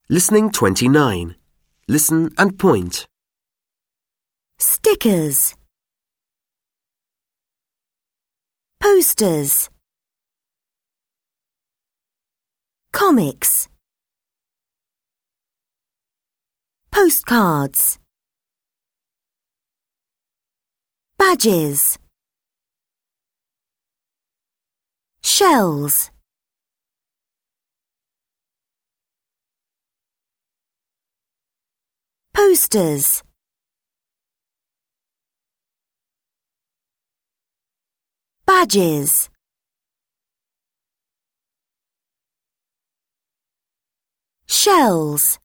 Listening 29. Listen and point. Stickers. Posters. Comics. Postcards. Badges. Shells. Posters. Badges. Shells.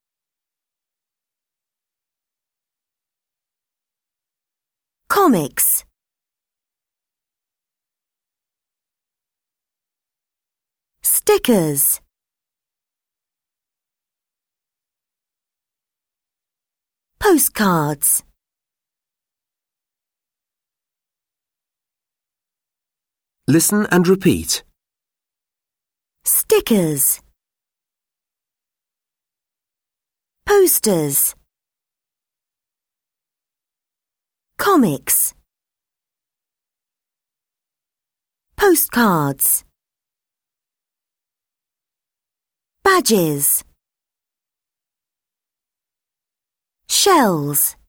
Comics. Stickers. Postcards. Listen and repeat. Stickers. Posters. Comics. Postcards. Badges. Shells.